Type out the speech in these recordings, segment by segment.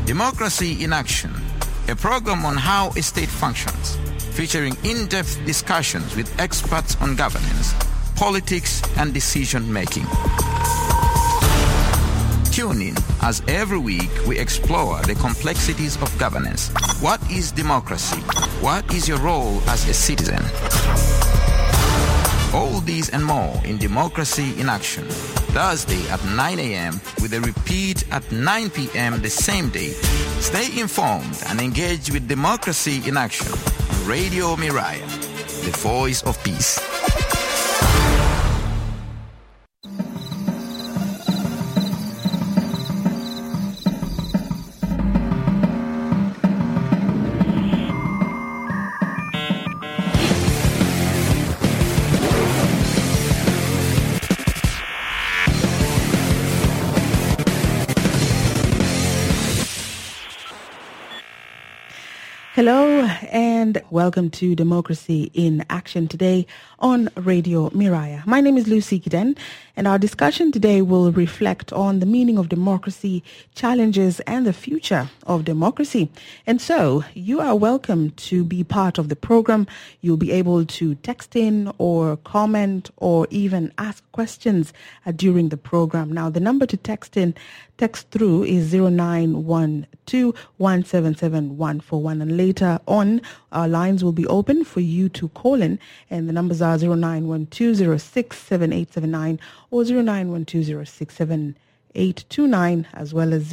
Democracy in Action, a program on how a state functions, featuring in-depth discussions with experts on governance, politics, and decision-making. Tune in as every week we explore the complexities of governance. What is democracy? What is your role as a citizen? All these and more in Democracy in Action, Thursday at 9 a.m. with a repeat at 9 p.m. the same day. Stay informed and engage with Democracy in Action on Radio Miraya, the voice of peace. Hello and welcome to Democracy in Action today on Radio Miraya. My name is Lucy Kiden, and our discussion today will reflect on the meaning of democracy, challenges, and the future of democracy. And so you are welcome to be part of the program. You'll be able to text in or comment or even ask questions during the program. Now, the number to text through is 0912-177-141, and later on our lines will be open for you to call in, and the numbers are 0912067879 or 0912067829 as well as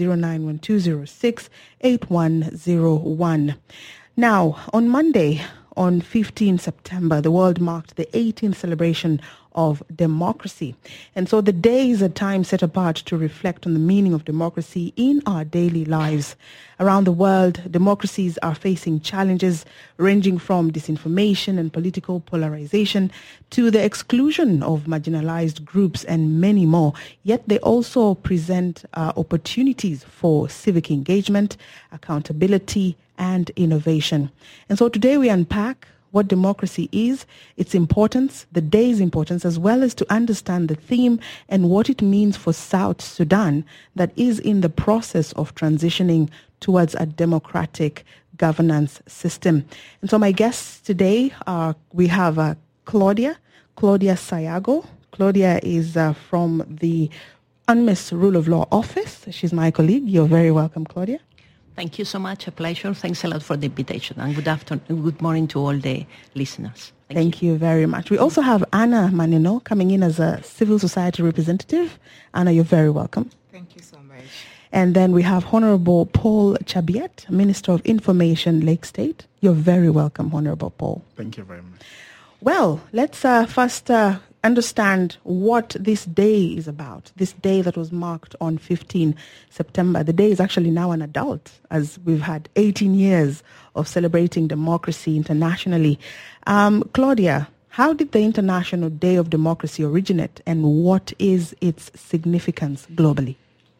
0912068101. Now, on Monday, on 15 September, the world marked the 18th celebration of democracy. And so the day is a time set apart to reflect on the meaning of democracy in our daily lives. Around the world, democracies are facing challenges ranging from disinformation and political polarization to the exclusion of marginalized groups and many more. Yet they also present opportunities for civic engagement, accountability, and innovation. And so today we unpack what democracy is, its importance, the day's importance, as well as to understand the theme and what it means for South Sudan that is in the process of transitioning towards a democratic governance system. And so my guests today are, we have Claudia Sayago. Claudia is from the UNMISS Rule of Law Office. She's my colleague. You're very welcome, Claudia. Thank you so much. A pleasure. Thanks a lot for the invitation. And good afternoon, good morning to all the listeners. Thank you very much. We also have Anna Manino coming in as a civil society representative. Anna, you're very welcome. Thank you so much. And then we have Honorable Paul Chabiet, Minister of Information, Lake State. You're very welcome, Honorable Paul. Thank you very much. Well, let's first understand what this day is about, this day that was marked on 15 September. The day is actually now an adult, as we've had 18 years of celebrating democracy internationally. Claudia, how did the International Day of Democracy originate, and what is its significance globally?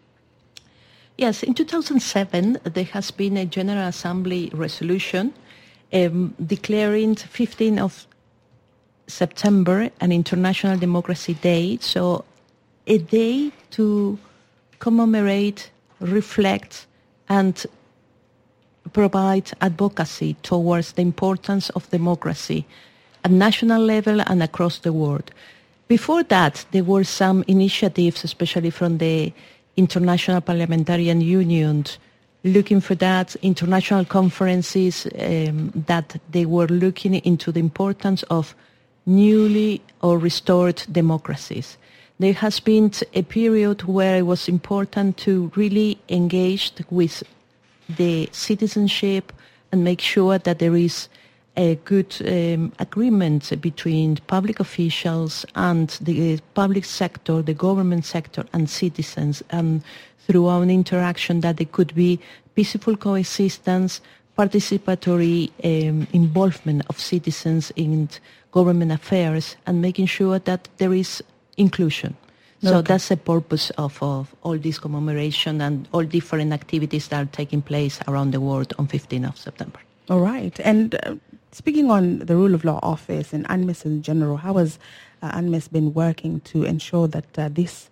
Yes, in 2007, there has been a General Assembly resolution declaring 15 of September an International Democracy Day, so a day to commemorate, reflect, and provide advocacy towards the importance of democracy at national level and across the world. Before that, there were some initiatives, especially from the International Parliamentarian Union, looking for that, international conferences that they were looking into the importance of newly or restored democracies. There has been a period where it was important to really engage with the citizenship and make sure that there is a good agreement between public officials and the public sector, the government sector, and citizens, and through an interaction that there could be peaceful coexistence, participatory involvement of citizens in government affairs, and making sure that there is inclusion. So that's the purpose of all this commemoration and all different activities that are taking place around the world on 15th of September. All right. And speaking on the Rule of Law Office and UNMISS in general, how has UNMISS been working to ensure that this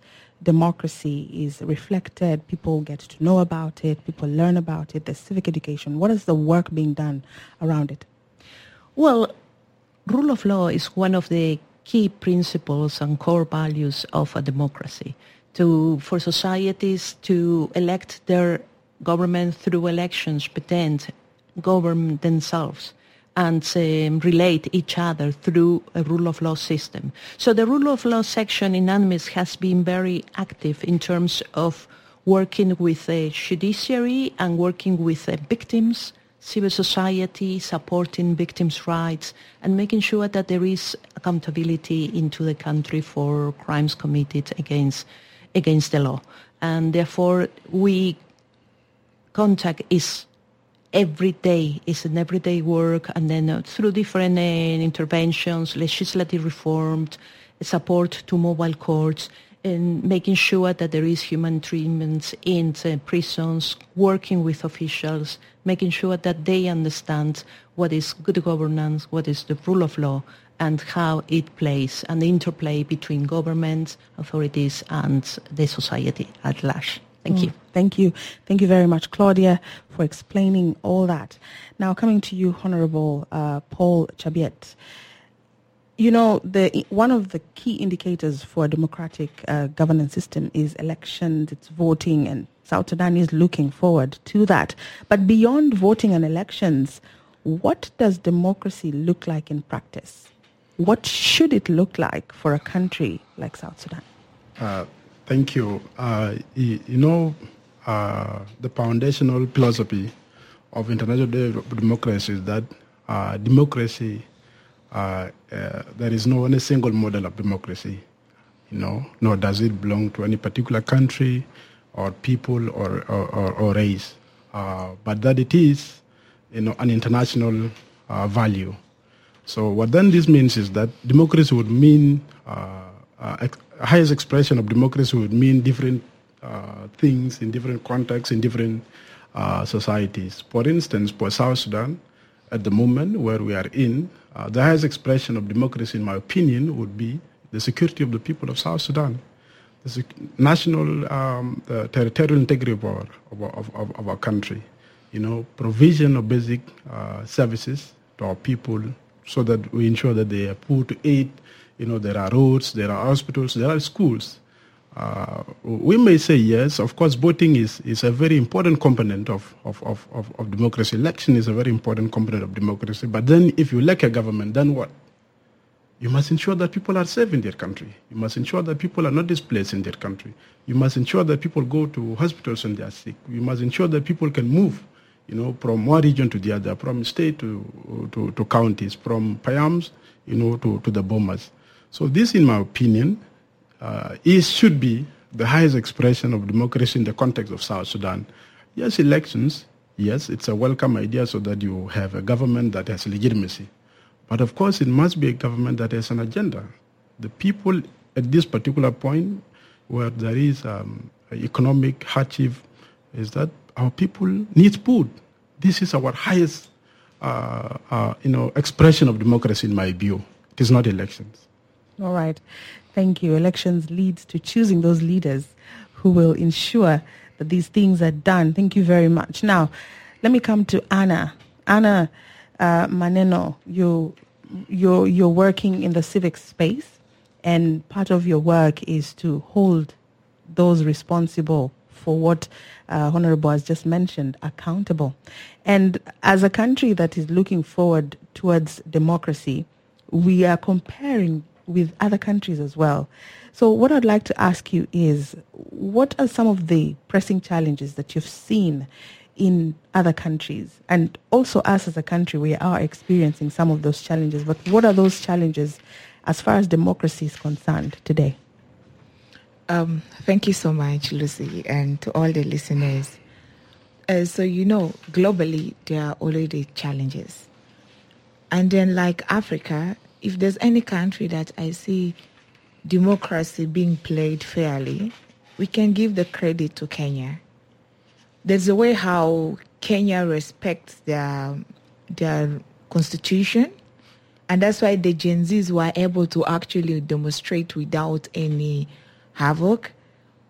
democracy is reflected, people get to know about it, people learn about it, there's civic education. What is the work being done around it? Well, rule of law is one of the key principles and core values of a democracy. For societies to elect their government through elections, but then govern themselves and relate each other through a rule of law system. So the rule of law section in UNMISS has been very active in terms of working with the judiciary and working with victims, civil society, supporting victims' rights, and making sure that there is accountability into the country for crimes committed against the law. And therefore, contact is every day. It's an everyday work, and then through different interventions, legislative reform, support to mobile courts, and making sure that there is human treatment in prisons, working with officials, making sure that they understand what is good governance, what is the rule of law, and how it plays, and the interplay between government, authorities, and the society at large. Thank you. Thank you. Thank you very much, Claudia, for explaining all that. Now, coming to you, Honorable Paul Chabiet. You know, one of the key indicators for a democratic governance system is elections, it's voting, and South Sudan is looking forward to that. But beyond voting and elections, what does democracy look like in practice? What should it look like for a country like South Sudan? Thank you. The foundational philosophy of international democracy is that democracy, there is no any single model of democracy, nor does it belong to any particular country or people or race, but that it is, an international value. So what then this means is that democracy would mean highest expression of democracy would mean different things in different contexts, in different societies. For instance, for South Sudan, at the moment where we are in, the highest expression of democracy, in my opinion, would be the security of the people of South Sudan, the national territorial integrity of our country, provision of basic services to our people so that we ensure that they are food to eat. There are roads, there are hospitals, there are schools. We may say yes, of course, voting is a very important component of democracy. Election is a very important component of democracy. But then if you elect a government, then what? You must ensure that people are safe in their country. You must ensure that people are not displaced in their country. You must ensure that people go to hospitals when they are sick. You must ensure that people can move, from one region to the other, from state to counties, from Payams, to the Bomas. So this, in my opinion, should be the highest expression of democracy in the context of South Sudan. Yes, elections, yes, it's a welcome idea so that you have a government that has legitimacy. But of course, it must be a government that has an agenda. The people at this particular point where there is economic hardship is that our people need food. This is our highest expression of democracy in my view. It is not elections. All right. Thank you. Elections leads to choosing those leaders who will ensure that these things are done. Thank you very much. Now, let me come to Anna. Anna Maneno, you're working in the civic space, and part of your work is to hold those responsible for what Honorable has just mentioned accountable. And as a country that is looking forward towards democracy, we are comparing with other countries as well. So what I'd like to ask you is, what are some of the pressing challenges that you've seen in other countries? And also us as a country, we are experiencing some of those challenges, but what are those challenges as far as democracy is concerned today? Thank you so much, Lucy, and to all the listeners. So globally, there are already challenges. And then like Africa, if there's any country that I see democracy being played fairly, we can give the credit to Kenya. There's a way how Kenya respects their constitution, and that's why the Gen Zs were able to actually demonstrate without any havoc.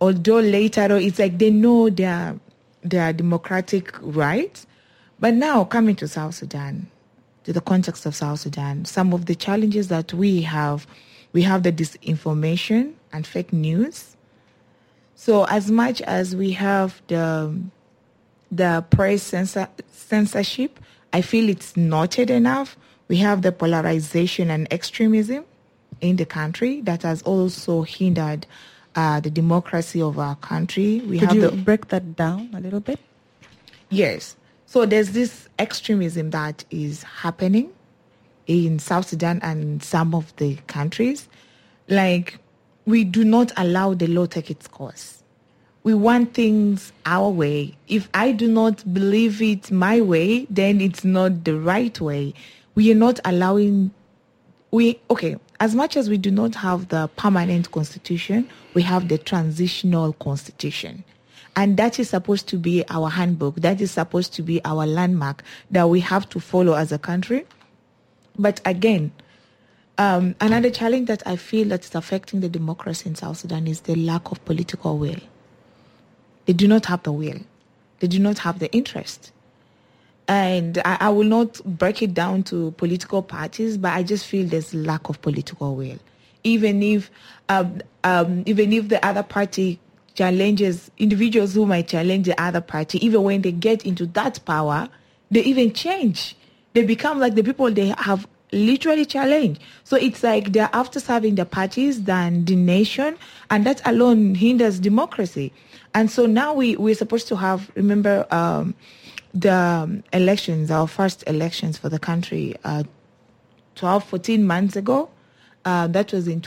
although later on it's like they know their democratic rights. But now coming to South Sudan, to the context of South Sudan, some of the challenges that we have the disinformation and fake news. So as much as we have the press censorship, I feel it's noted enough. We have the polarization and extremism in the country that has also hindered the democracy of our country. Could you break that down a little bit? Yes. So there's this extremism that is happening in South Sudan and some of the countries. Like, we do not allow the law take its course. We want things our way. If I do not believe it my way, then it's not the right way. We are not allowing... as much as we do not have the permanent constitution, we have the transitional constitution. And that is supposed to be our handbook. That is supposed to be our landmark that we have to follow as a country. But again, another challenge that I feel that is affecting the democracy in South Sudan is the lack of political will. They do not have the will. They do not have the interest. And I will not break it down to political parties, but I just feel there's lack of political will. Even if the other party challenges individuals who might challenge the other party, even when they get into that power, they even change. They become like the people they have literally challenged. So it's like they're after serving the parties than the nation, and that alone hinders democracy. And so now we're supposed to have, remember, the elections, our first elections for the country, 14 months ago. That was in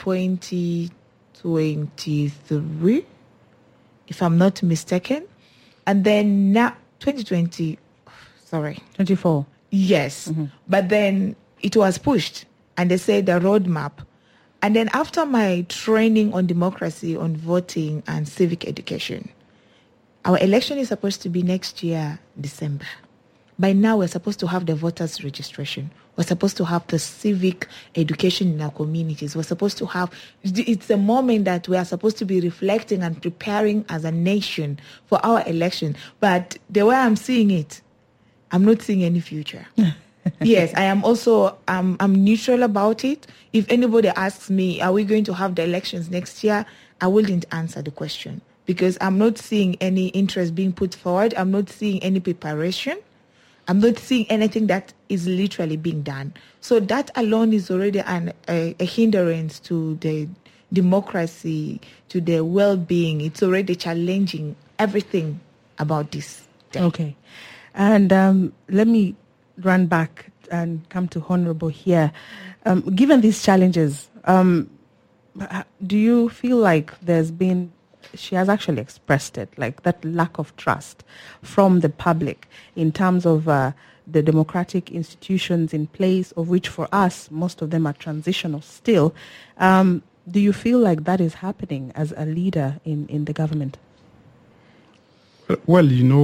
2023. If I'm not mistaken. And then now, 24. Yes. Mm-hmm. But then it was pushed and they said the roadmap. And then after my training on democracy, on voting and civic education, our election is supposed to be next year, December. By now, we're supposed to have the voters' registration. We're supposed to have the civic education in our communities. We're supposed to have... It's a moment that we are supposed to be reflecting and preparing as a nation for our election. But the way I'm seeing it, I'm not seeing any future. Yes, I am also... I'm neutral about it. If anybody asks me, are we going to have the elections next year? I wouldn't answer the question because I'm not seeing any interest being put forward. I'm not seeing any preparation. I'm not seeing anything that is literally being done. So that alone is already a hindrance to the democracy, to the well-being. It's already challenging everything about this day. Okay. And let me run back and come to Honorable here. Given these challenges, do you feel like she has actually expressed it, like that lack of trust from the public in terms of the democratic institutions in place, of which for us, most of them are transitional still. Do you feel like that is happening as a leader in the government? Well,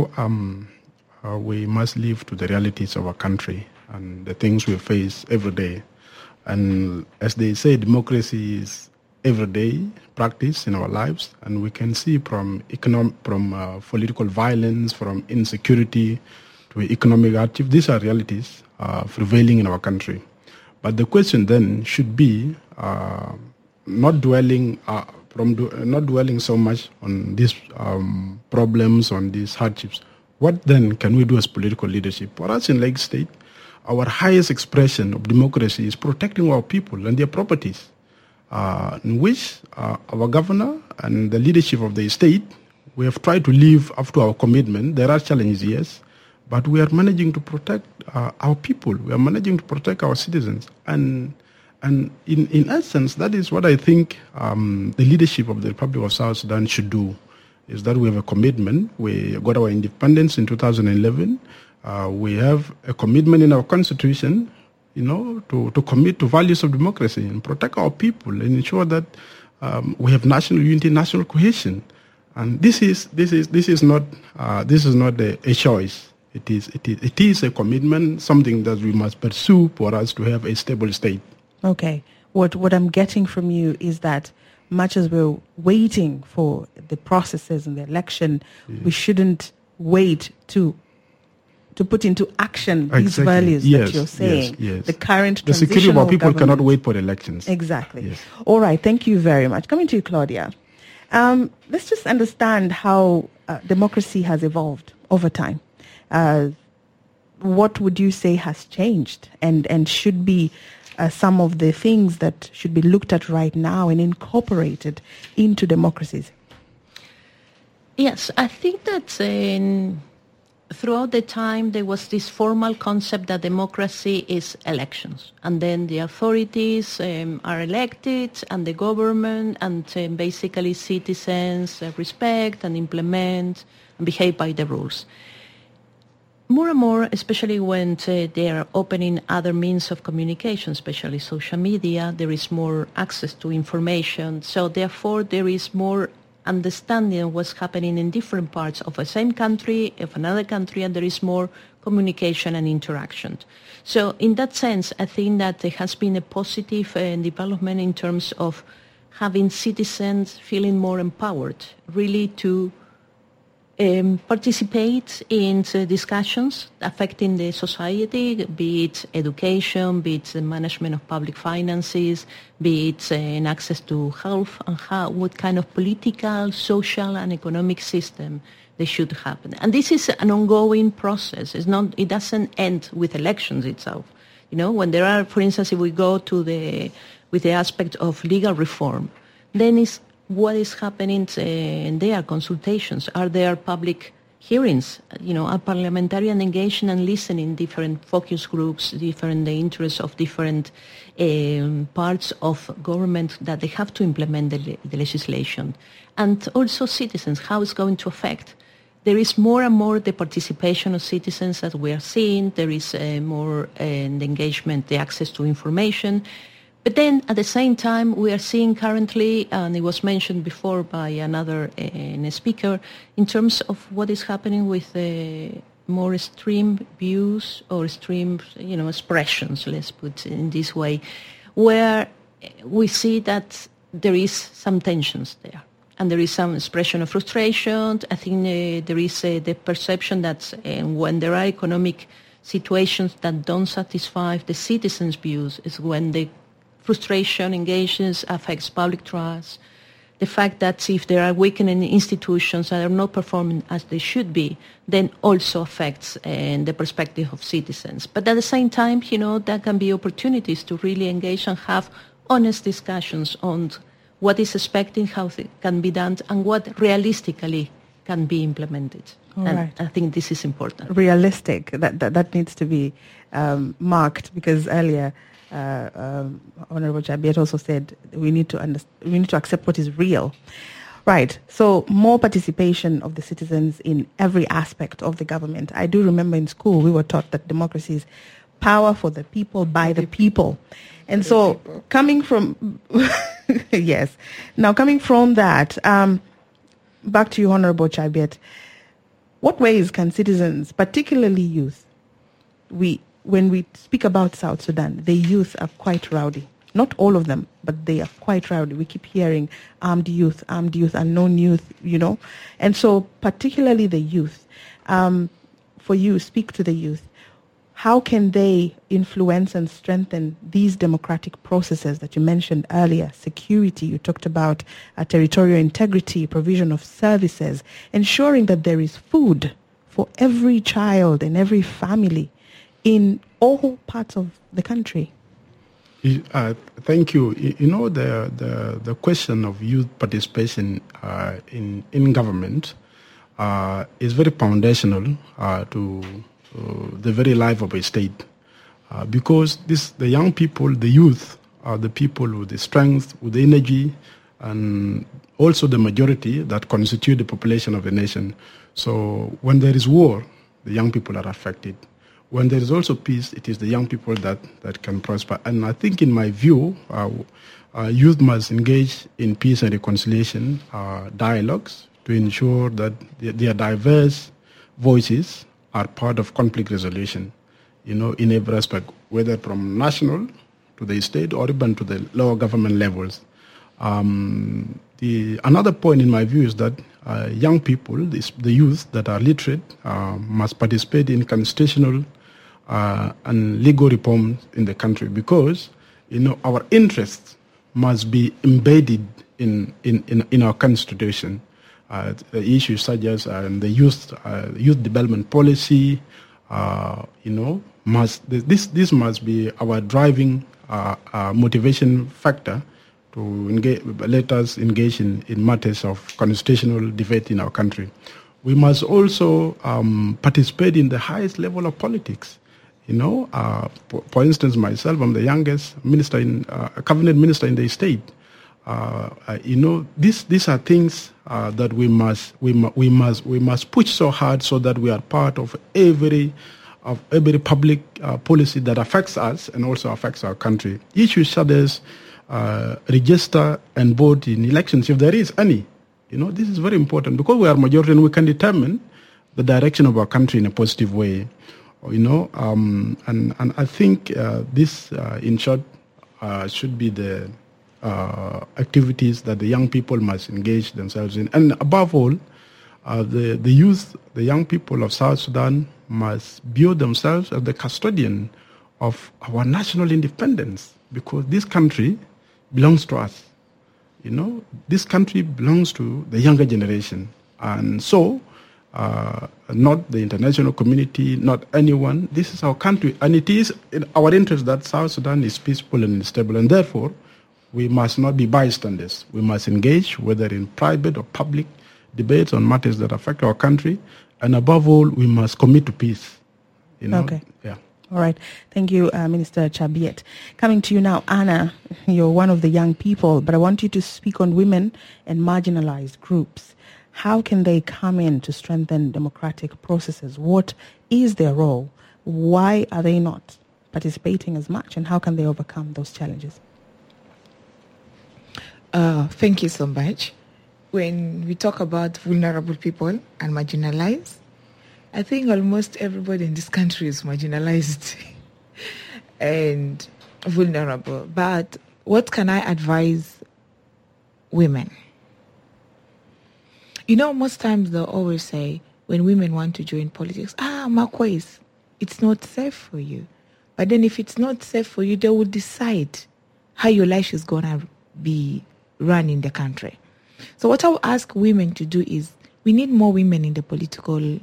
we must live to the realities of our country and the things we face every day. And as they say, democracy is everyday practice in our lives, and we can see from political violence, from insecurity to economic hardship. These are realities prevailing in our country. But the question then should be not dwelling so much on these problems, on these hardships. What then can we do as political leadership? For us in Lake State, our highest expression of democracy is protecting our people and their properties. In which our governor and the leadership of the state, we have tried to live up to our commitment. There are challenges, yes, but we are managing to protect our people. We are managing to protect our citizens. And in essence, that is what I think the leadership of the Republic of South Sudan should do, is that we have a commitment. We got our independence in 2011. We have a commitment in our constitution, to commit to values of democracy and protect our people and ensure that we have national unity, national cohesion. And this is not a choice. It is a commitment, something that we must pursue for us to have a stable state. Okay. What I'm getting from you is that much as we're waiting for the processes and the election, we shouldn't wait to put into action these values that you're saying. Yes. The current the security of our people government cannot wait for elections. Exactly. Yes. All right. Thank you very much. Coming to you, Claudia. Let's just understand how democracy has evolved over time. What would you say has changed and should be some of the things that should be looked at right now and incorporated into democracies? Yes, I think that throughout the time there was this formal concept that democracy is elections, and then the authorities are elected and the government and basically citizens respect and implement and behave by the rules. More and more, especially when they are opening other means of communication, especially social media, there is more access to information. So therefore, there is more understanding of what's happening in different parts of the same country, of another country, and there is more communication and interaction. So in that sense, I think that there has been a positive development in terms of having citizens feeling more empowered, really to participate in discussions affecting the society, be it education, be it the management of public finances, be it in access to health, and what kind of political, social, and economic system they should happen. And this is an ongoing process. It doesn't end with elections itself. You know, when there are, for instance, if we go to with the aspect of legal reform, then it's what is happening in their consultations? Are there public hearings? You know, are parliamentarian engaging and listening different focus groups, different the interests of different parts of government that they have to implement the legislation? And also citizens, how it's going to affect? There is more and more the participation of citizens that we are seeing. There is more the engagement, the access to information. But then, at the same time, we are seeing currently, and it was mentioned before by another speaker, in terms of what is happening with more extreme views or extreme, expressions, let's put it in this way, where we see that there is some tensions there. And there is some expression of frustration. I think there is the perception that when there are economic situations that don't satisfy the citizens' views is when the frustration engages, affects public trust. The fact that if there are weakening institutions that are not performing as they should be, then also affects the perspective of citizens. But at the same time, there can be opportunities to really engage and have honest discussions on what is expected, how it can be done, and what realistically can be implemented. Right. I think this is important. Realistic, that needs to be marked, because earlier Honorable Chabiet also said we need to accept what is real. Right. So more participation of the citizens in every aspect of the government. I do remember in school we were taught that democracy is power for the people, by the people. And so coming from yes. Now coming from that, back to you, Honorable Chabiet, what ways can citizens, particularly youth, when we speak about South Sudan, the youth are quite rowdy. Not all of them, but they are quite rowdy. We keep hearing armed youth, unknown youth, And so particularly the youth, for you, speak to the youth. How can they influence and strengthen these democratic processes that you mentioned earlier? Security, you talked about territorial integrity, provision of services, ensuring that there is food for every child and every family in all parts of the country. Thank you. The question of youth participation in government is very foundational to the very life of a state, because the young people, the youth, are the people with the strength, with the energy, and also the majority that constitute the population of the nation. So when there is war, the young people are affected. When there is also peace, it is the young people that can prosper. And I think, in my view, youth must engage in peace and reconciliation dialogues to ensure that their diverse voices are part of conflict resolution, in every aspect, whether from national to the state or even to the lower government levels. Another point in my view is that young people, the youth that are literate, must participate in constitutional and legal reforms in the country, because our interests must be embedded in our constitution. The issues such as the youth development policy, this must be our driving motivation factor to let us engage in matters of constitutional debate in our country. We must also participate in the highest level of politics. For instance, myself, I'm the youngest cabinet minister in the state. These are things that we must push so hard so that we are part of every public policy that affects us and also affects our country. Issues such as register and vote in elections, if there is any. This is very important because we are majority and we can determine the direction of our country in a positive way. And I think this, in short, should be the activities that the young people must engage themselves in. And above all, the youth, the young people of South Sudan must view themselves as the custodian of our national independence, because this country belongs to us. This country belongs to the younger generation. And so, not the international community, not anyone. This is our country, and it is in our interest that South Sudan is peaceful and stable, and therefore we must not be bystanders. We must engage, whether in private or public debates on matters that affect our country, and above all, we must commit to peace. Okay. Yeah. All right. Thank you, Minister Chabiet. Coming to you now, Anna, you're one of the young people, but I want you to speak on women and marginalized groups. How can they come in to strengthen democratic processes? What is their role? Why are they not participating as much, and how can they overcome those challenges? Thank you so much. When we talk about vulnerable people and marginalized, I think almost everybody in this country is marginalized and vulnerable. But what can I advise women? Most times they'll always say, when women want to join politics, Marquez, it's not safe for you. But then if it's not safe for you, they will decide how your life is going to be run in the country. So what I will ask women to do is, we need more women in the political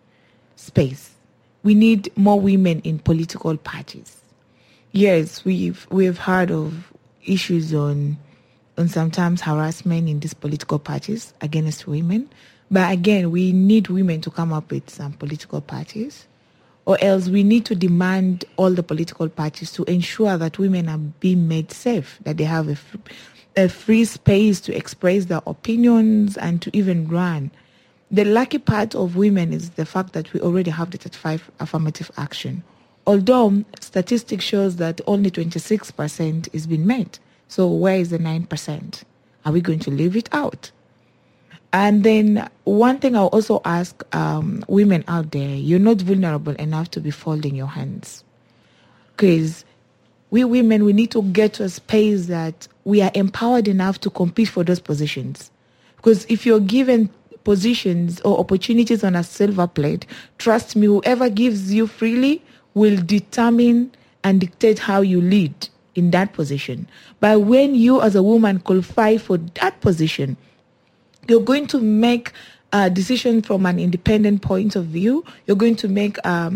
space. We need more women in political parties. Yes, we've heard of issues on sometimes harassment in these political parties against women. But again, we need women to come up with some political parties, or else we need to demand all the political parties to ensure that women are being made safe, that they have a free space to express their opinions and to even run. The lucky part of women is the fact that we already have the 35 affirmative action, although statistics shows that only 26% is being met. So where is the 9%? Are we going to leave it out? And then one thing I'll also ask women out there, you're not vulnerable enough to be folding your hands. Because we women, we need to get to a space that we are empowered enough to compete for those positions. Because if you're given positions or opportunities on a silver plate, trust me, whoever gives you freely will determine and dictate how you lead in that position. But when you as a woman qualify for that position, you're going to make a decision from an independent point of view. You're going to make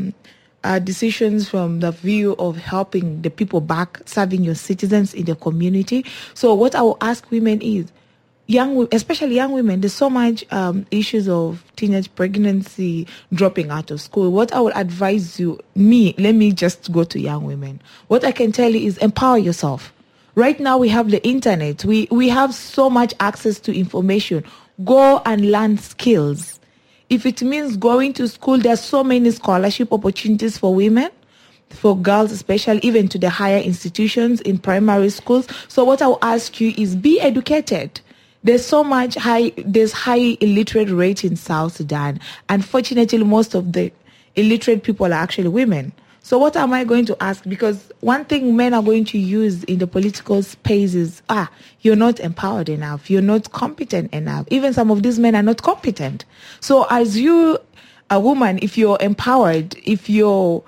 decisions from the view of helping the people back, serving your citizens in the community. So what I will ask women is, especially young women, there's so much issues of teenage pregnancy, dropping out of school. What I would advise you, let me just go to young women. What I can tell you is empower yourself. Right now we have the internet. We have so much access to information. Go and learn skills. If it means going to school, there's so many scholarship opportunities for women, for girls especially, even to the higher institutions in primary schools. So what I will ask you is be educated. There's high illiterate rate in South Sudan. Unfortunately, most of the illiterate people are actually women. So what am I going to ask? Because one thing men are going to use in the political space is, you're not empowered enough. You're not competent enough. Even some of these men are not competent. So as you, a woman, if you're empowered, if you're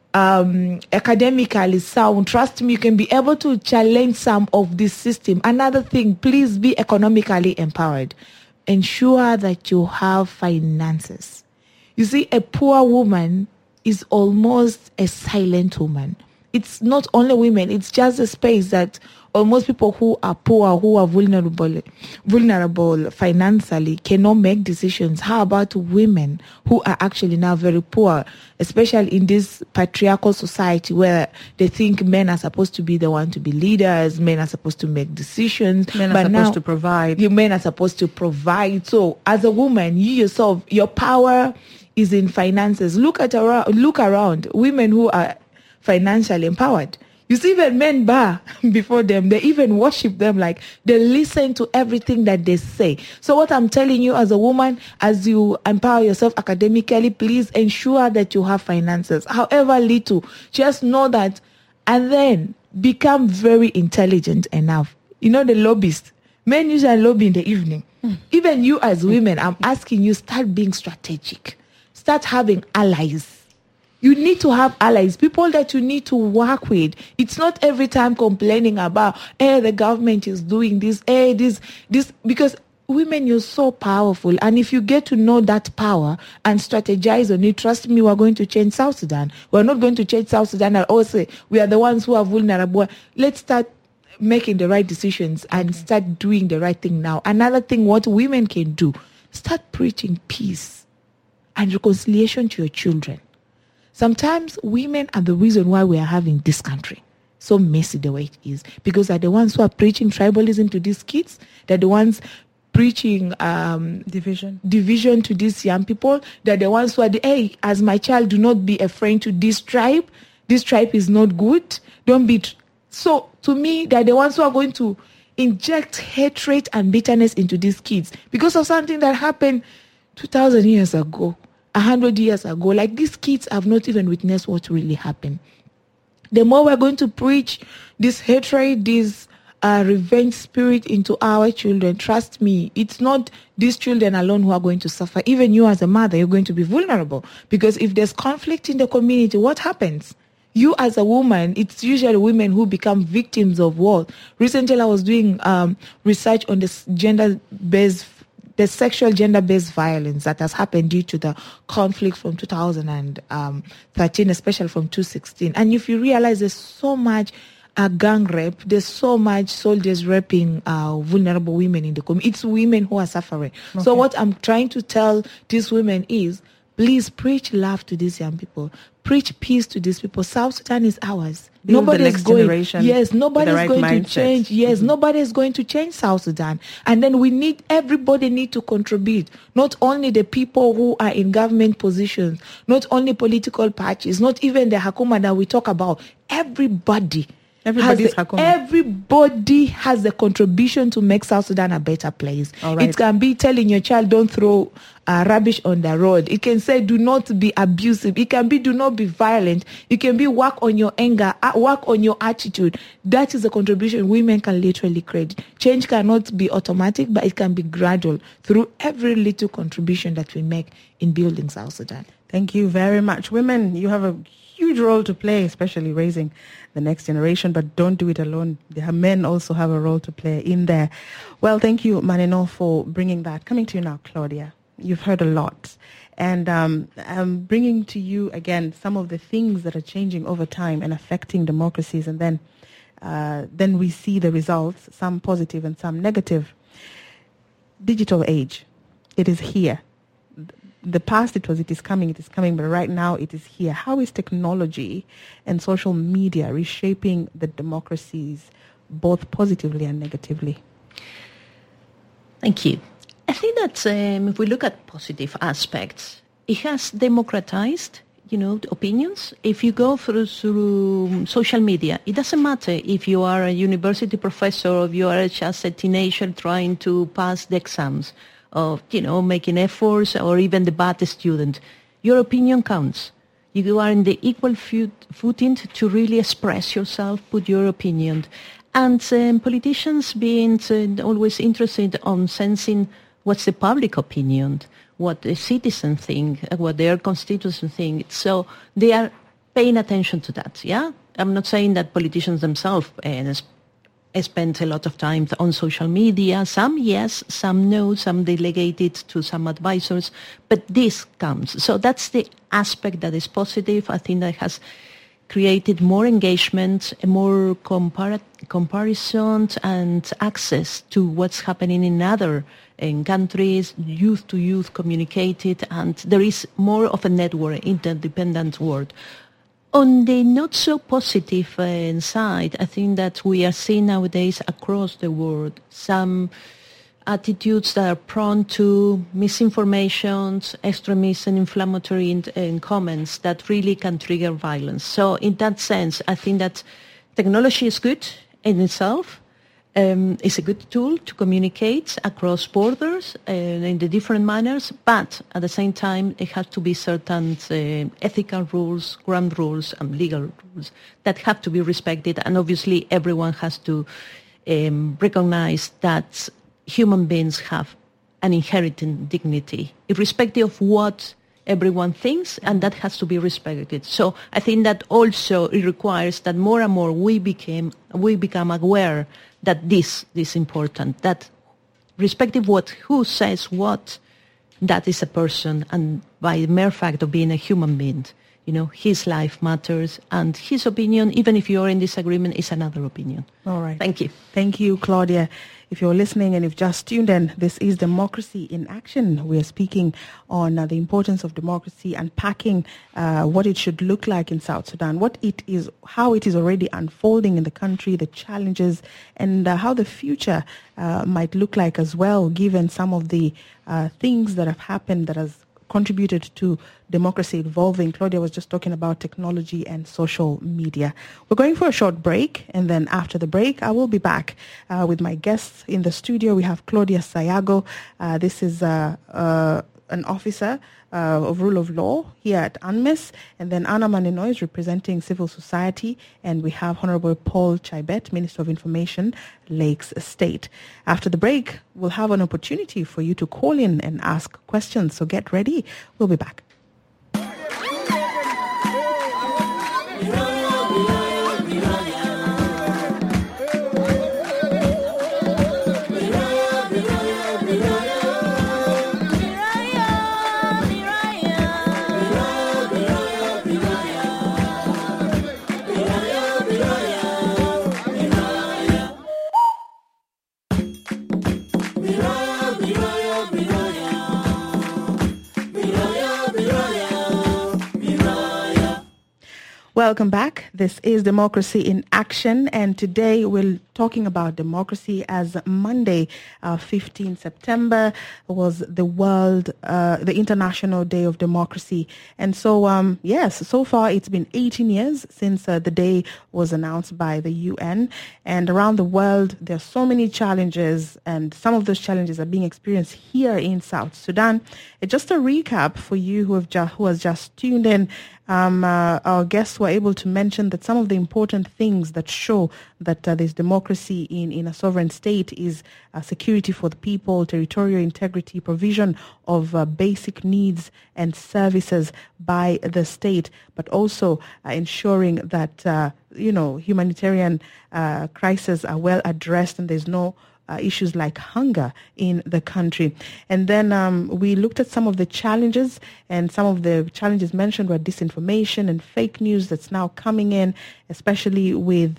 academically sound, trust me, you can be able to challenge some of this system. Another thing, please be economically empowered. Ensure that you have finances. You see, a poor woman is almost a silent woman. It's not only women, it's just a space that almost people who are poor, who are vulnerable financially, cannot make decisions. How about women who are actually now very poor, especially in this patriarchal society where they think men are supposed to be the one to be leaders, men are supposed to make decisions. Men are supposed to provide. Men are supposed to provide. So as a woman, you yourself, your power is in finances. Look around women who are financially empowered. You see, even men bow before them. They even worship them, like they listen to everything that they say. So what I'm telling you as a woman, as you empower yourself academically, please ensure that you have finances, however little. Just know that, and then become very intelligent enough. You know, the lobbyists, men usually lobby in the evening. Even you as women, I'm asking you, start being strategic. Start having allies. You need to have allies, people that you need to work with. It's not every time complaining about, the government is doing this, this, because women, you're so powerful. And if you get to know that power and strategize on it, trust me, we're going to change South Sudan. We're not going to change South Sudan and also we are the ones who are vulnerable. Let's start making the right decisions and start doing the right thing now. Another thing, what women can do, start preaching peace and reconciliation to your children. Sometimes women are the reason why we are having this country so messy the way it is, because they're the ones who are preaching tribalism to these kids. They're the ones preaching division to these young people. They're the ones who are as my child, do not be a friend to this tribe. This tribe is not good. Don't be. So to me, they're the ones who are going to inject hatred and bitterness into these kids because of something that happened 2,000 years ago. 100 years ago. Like, these kids have not even witnessed what really happened. The more we're going to preach this hatred, this revenge spirit into our children, trust me, it's not these children alone who are going to suffer. Even you as a mother, you're going to be vulnerable. Because if there's conflict in the community, what happens? You as a woman, it's usually women who become victims of war. Recently, I was doing research on this the sexual gender-based violence that has happened due to the conflict from 2013, especially from 2016. And if you realize there's so much gang rape, there's so much soldiers raping vulnerable women in the community. It's women who are suffering. Okay. So what I'm trying to tell these women is, please preach love to these young people. Preach peace to these people. South Sudan is ours. Nobody is going to change. Yes, nobody is going to change South Sudan. And then everybody need to contribute. Not only the people who are in government positions, not only political parties, not even the Hakuma that we talk about. Everybody has a contribution to make South Sudan a better place. Right. It can be telling your child, don't throw rubbish on the road. It can say, do not be abusive. It can be, do not be violent. It can be, work on your anger, work on your attitude. That is a contribution women can literally create. Change cannot be automatic, but it can be gradual through every little contribution that we make in building South Sudan. Thank you very much. Women, you have a huge role to play, especially raising the next generation, but don't do it alone. The men also have a role to play in there. Well, thank you, Maneno, for bringing that. Coming to you now, Claudia. You've heard a lot. And I'm bringing to you, again, some of the things that are changing over time and affecting democracies. And then we see the results, some positive and some negative. Digital age. It is here. The past, it is coming, but right now it is here. How is technology and social media reshaping the democracies, both positively and negatively? Thank you. I think that if we look at positive aspects, it has democratized, opinions. If you go through social media, it doesn't matter if you are a university professor or if you are just a teenager trying to pass the exams, of, making efforts, or even the bad student. Your opinion counts. You are in the equal footing to really express yourself, put your opinion. And politicians being always interested on sensing what's the public opinion, what the citizens think, what their constituents think. So they are paying attention to that, yeah? I'm not saying that politicians themselves spend a lot of time on social media. Some yes, some no, some delegate it to some advisors, but this counts. So that's the aspect that is positive. I think that has created more engagement, more comparison and access to what's happening in other countries, youth to youth communicated, and there is more of a network, interdependent world. On the not so positive side, I think that we are seeing nowadays across the world some attitudes that are prone to misinformation, extremism, inflammatory comments that really can trigger violence. So in that sense, I think that technology is good in itself. It's a good tool to communicate across borders in the different manners, but at the same time, it has to be certain ethical rules, ground rules, and legal rules that have to be respected. And obviously, everyone has to recognize that human beings have an inherent dignity, irrespective of what everyone thinks, and that has to be respected. So I think that also it requires that more and more we become aware that this is important, that respective what who says what, that is a person, and by the mere fact of being a human being, his life matters, and his opinion, even if you're in disagreement, is another opinion. All right. Thank you. Thank you, Claudia. If you're listening and you've just tuned in, this is Democracy in Action. We are speaking on the importance of democracy, unpacking what it should look like in South Sudan, what it is, how it is already unfolding in the country, the challenges, and how the future might look like as well, given some of the things that have happened that has contributed to democracy evolving. Claudia was just talking about technology and social media. We're going for a short break, and then after the break, I will be back with my guests in the studio. We have Claudia Sayago. This is an officer of rule of law here at UNMISS, and then Anna Maneno is representing civil society, and we have Honorable Paul Chaibet, Minister of Information, Lakes State. After the break, we'll have an opportunity for you to call in and ask questions, so get ready. We'll be back. Welcome back. This is Democracy in Action, and today we're talking about democracy as Monday, 15 September was the International Day of Democracy. And so, yes, so far it's been 18 years since the day was announced by the UN, and around the world there are so many challenges, and some of those challenges are being experienced here in South Sudan. Just a recap for you who has just tuned in. Our guests were able to mention that some of the important things that show that there's democracy in a sovereign state is security for the people, territorial integrity, provision of basic needs and services by the state, but also ensuring that humanitarian crises are well addressed and there's no issues like hunger in the country. And then we looked at some of the challenges, and some of the challenges mentioned were disinformation and fake news that's now coming in, especially with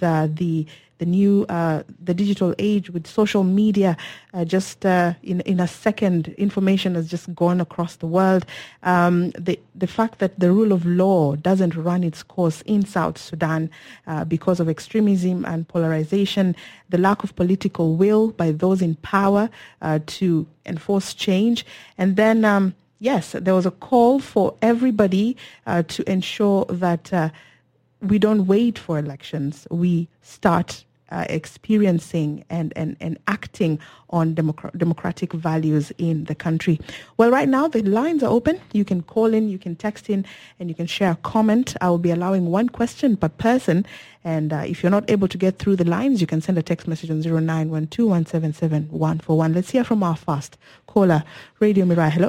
the digital age with social media. In a second, information has just gone across the world. The fact that the rule of law doesn't run its course in South Sudan because of extremism and polarization, the lack of political will by those in power to enforce change. And then, yes, there was a call for everybody to ensure that we don't wait for elections. We start experiencing and acting on democratic values in the country. Well, right now the lines are open. You can call in, you can text in, and you can share a comment. I will be allowing one question per person. And if you're not able to get through the lines, you can send a text message on 0912-177-141. Let's hear from our first caller, Radio Mirai. Hello.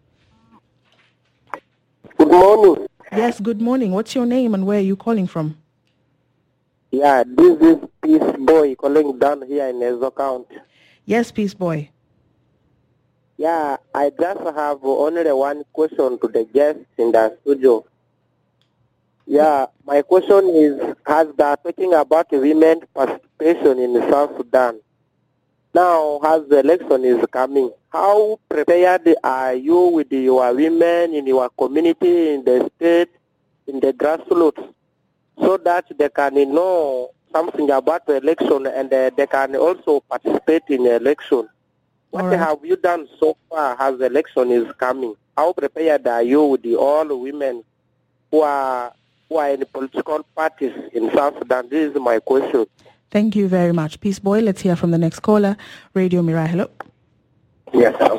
Good morning. Yes, good morning. What's your name and where are you calling from? Yeah, this is Peace Boy calling down here in Ezo County. Yes, Peace Boy. Yeah, I just have only one question to the guests in the studio. Yeah, my question is, as they are talking about women participation in South Sudan, now as the election is coming, how prepared are you with your women in your community, in the state, in the grassroots, so that they can know something about the election and they can also participate in the election? What have you done so far as the election is coming? How prepared are you with all women who are in political parties in South Sudan? This is my question. Thank you very much, Peace Boy. Let's hear from the next caller, Radio Mirai. Hello. Yes, hello.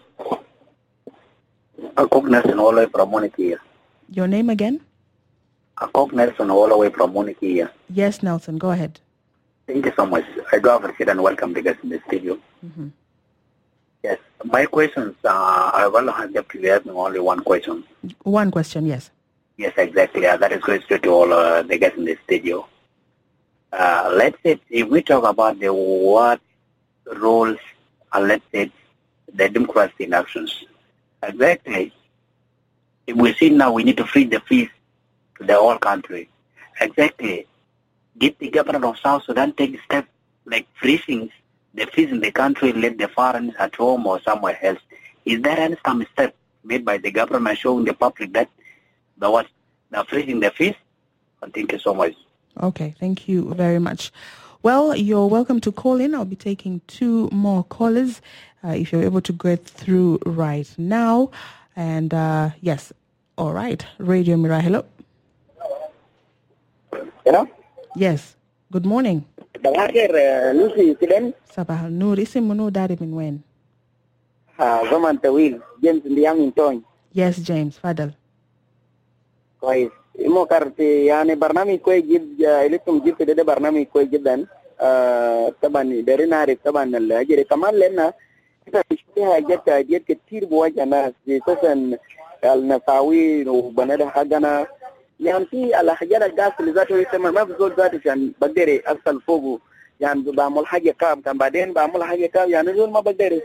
Akok Nelson all the way from Moniki here. Your name again? Akok Nelson all the way from Moniki here. Yes, Nelson, go ahead. Thank you so much. I do appreciate and welcome the guests in the studio. Mm-hmm. Yes, my questions, I will have to ask only one question. One question, yes. Yes, exactly. That is going straight to all the guests in the studio. Let's say if we talk about the what roles, let's say the democracy in actions. Exactly. If we see now we need to free the fees to the whole country. Exactly. Did the government of South Sudan take steps like freezing the fees in the country, let the foreigners at home or somewhere else? Is there any some step made by the government showing the public that they're freezing the fees? Thank you so much. Okay, thank you very much. Well, you're welcome to call in. I'll be taking two more callers if you're able to get through right now. And yes, all right. Radio Mirai, hello. Hello? Yes, good morning. Lucy Silen. Sabah al-Nur. Isim mo dari min wen? Zaman Tawil, James Ndiaminton. Yes, James, Fadal. كويس مو كارت يعني برنامج كويس جدا لكم جبت ده برنامج كويس جدا طبعا دارين نعرف طبعا الأجر كمان لأن فيها جت كتير بواجه ناس خصوصا النفاوين وبنادى حقنا يعني في الحاجات الجاس اللي ذاته يسمى ما بزول ذاته عشان بقدر أصل فوقه يعني بعمل حاجة كام كان بعدين بعمل حاجة كام يعني زول ما بقدر.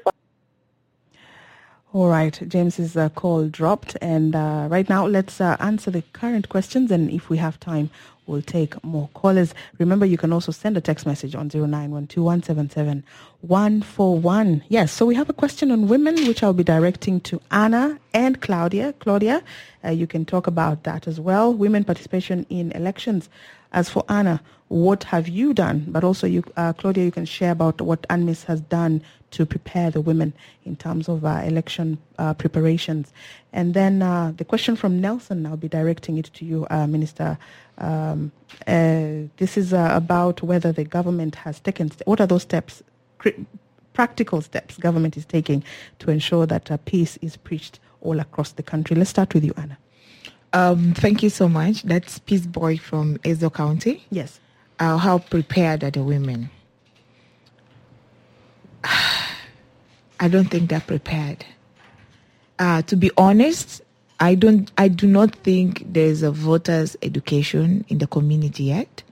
All right, James's call dropped, and right now let's answer the current questions, and if we have time, we'll take more callers. Remember, you can also send a text message on 0912-177-141. Yes, so we have a question on women, which I'll be directing to Anna and Claudia. Claudia, you can talk about that as well, women participation in elections. As for Anna, what have you done? But also, you, Claudia, you can share about what UNMISS has done to prepare the women in terms of election preparations. And then the question from Nelson, I'll be directing it to you, Minister. This is about whether the government has taken, what are those steps, practical steps government is taking to ensure that peace is preached all across the country. Let's start with you, Anna. Thank you so much. That's Peace Boy from Ezo County. Yes. How prepared are the women? I don't think they're prepared. To be honest, I do not think there's a voters' education in the community yet.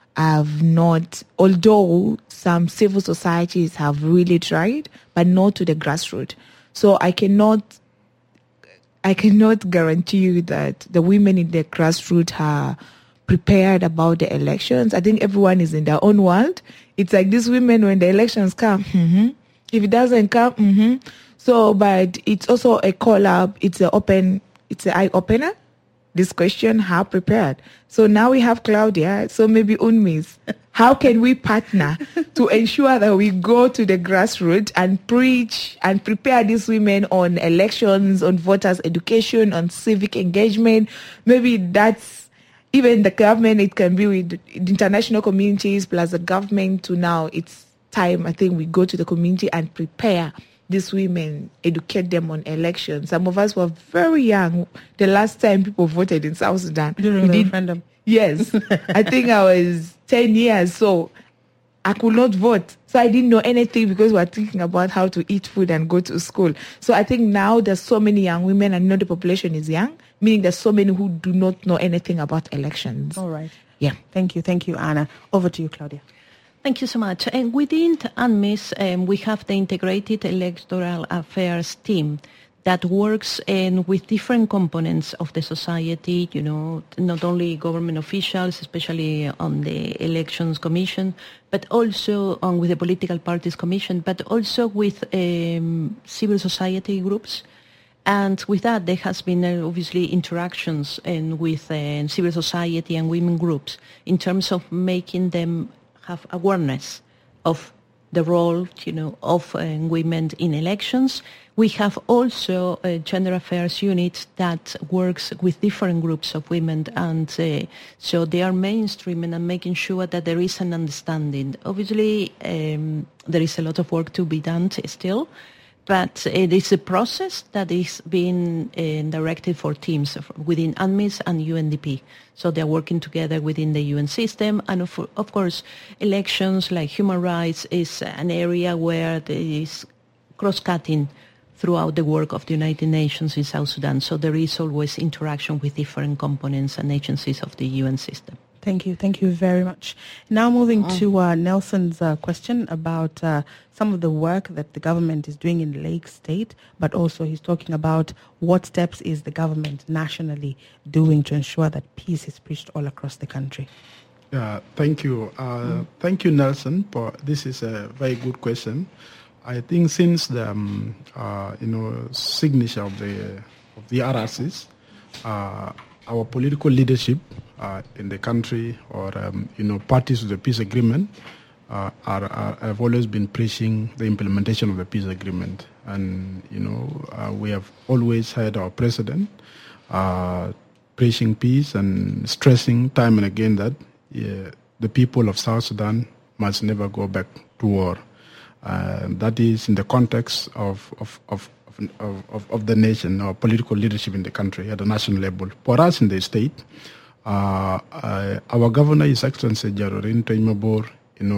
Although some civil societies have really tried, but not to the grassroots. So I cannot guarantee you that the women in the grassroots are prepared about the elections. I think everyone is in their own world. It's like these women, when the elections come, if it doesn't come, So, but it's also a call-up. It's an eye-opener. This question, how prepared? So now we have Claudia. So maybe UNMISS. How can we partner to ensure that we go to the grassroots and preach and prepare these women on elections, on voters' education, on civic engagement? Maybe that's even the government, it can be with the international communities plus the government to now. It's time, I think, we go to the community and prepare these women, educate them on elections. Some of us were very young the last time people voted in South Sudan. During the referendum. Yes. I think I was 10 years, so I could not vote. So I didn't know anything because we were thinking about how to eat food and go to school. So I think now there's so many young women, and the population is young, meaning there's so many who do not know anything about elections. All right. Yeah. Thank you, Anna. Over to you, Claudia. Thank you so much. And within UNMISS, we have the Integrated Electoral Affairs team that works with different components of the society, not only government officials, especially on the Elections Commission, but also with the Political Parties Commission, but also with civil society groups. And with that, there has been obviously interactions with civil society and women groups in terms of making them have awareness of the role, of women in elections. We have also a gender affairs unit that works with different groups of women, and so they are mainstreaming and making sure that there is an understanding. Obviously, there is a lot of work to be done still, but it is a process that is being directed for teams within UNMISS and UNDP. So they're working together within the UN system. And of course, elections like human rights is an area where there is cross-cutting throughout the work of the United Nations in South Sudan. So there is always interaction with different components and agencies of the UN system. Thank you very much. Now moving to Nelson's question about some of the work that the government is doing in Lake State, but also he's talking about what steps is the government nationally doing to ensure that peace is preached all across the country. Thank you. Thank you, Nelson. This is a very good question. I think since the signature of the RRCs, our political leadership in the country, or parties to the peace agreement, have always been preaching the implementation of the peace agreement. And we have always had our president preaching peace and stressing time and again that the people of South Sudan must never go back to war. That is in the context of the nation, or political leadership in the country at the national level. For us in the state, our governor, His Excellency Jororin Mabor,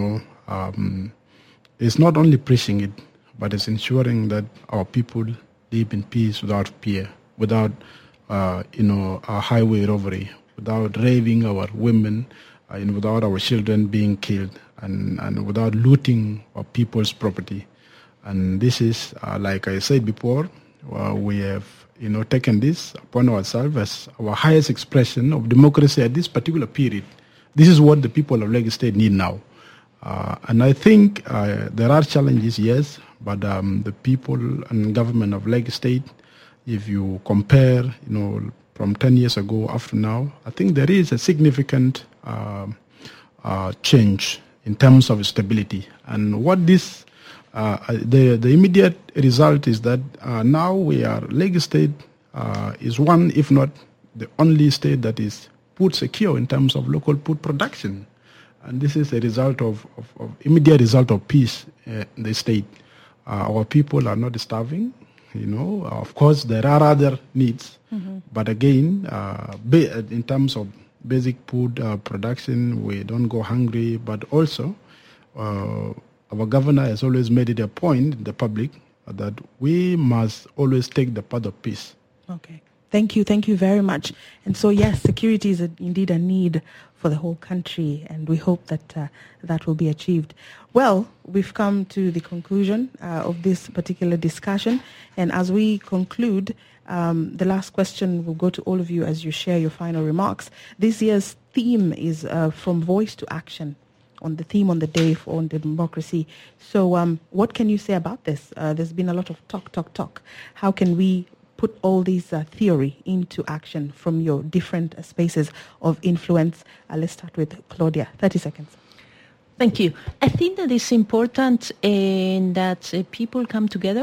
is not only preaching it, but is ensuring that our people live in peace without fear, without highway robbery, without raping our women, without our children being killed, and without looting our people's property. And this is, like I said before, we have taken this upon ourselves as our highest expression of democracy at this particular period. This is what the people of Lagos State need now. And I think there are challenges, yes, but the people and government of Lagos State, if you compare, from 10 years ago after now, I think there is a significant change in terms of stability. And what this the immediate result is that now Lagos State is one, if not the only state that is food secure in terms of local food production. And this is a result of immediate result of peace in the state. Our people are not starving. Of course, there are other needs. Mm-hmm. But again, in terms of basic food production, we don't go hungry. But also, our governor has always made it a point in the public that we must always take the path of peace. Okay. Thank you very much. And so, yes, security is indeed a need for the whole country, and we hope that that will be achieved. Well, we've come to the conclusion of this particular discussion, and as we conclude, the last question will go to all of you as you share your final remarks. This year's theme is From Voice to Action, on the theme on the day on democracy. So what can you say about this? There's been a lot of talk. How can we put all these theory into action from your different spaces of influence? Let's start with Claudia. 30 seconds. Thank you. I think that it's important that people come together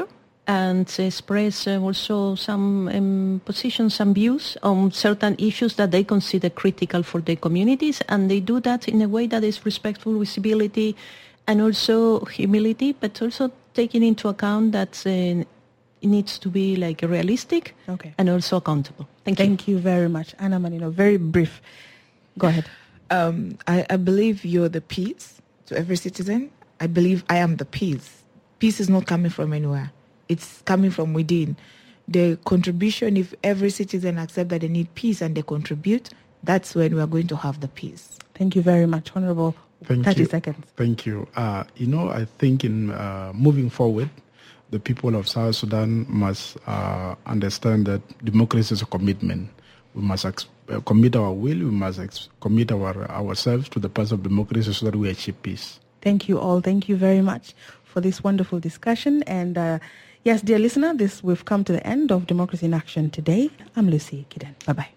and express also some positions, some views on certain issues that they consider critical for their communities, and they do that in a way that is respectful, with civility, and also humility, but also taking into account that it needs to be like realistic and also accountable. Thank you very much. Anna Manino, very brief. Go ahead. I believe you're the peace to every citizen. I believe I am the peace. Peace is not coming from anywhere. It's coming from within. The contribution, if every citizen accepts that they need peace and they contribute, that's when we are going to have the peace. Thank you very much, Honorable. 30 seconds. Thank you. I think in moving forward, the people of South Sudan must understand that democracy is a commitment. We must commit our will. We must commit ourselves to the path of democracy so that we achieve peace. Thank you all. Thank you very much for this wonderful discussion. And yes, dear listener, we've come to the end of Democracy in Action today. I'm Lucy Kiden. Bye-bye.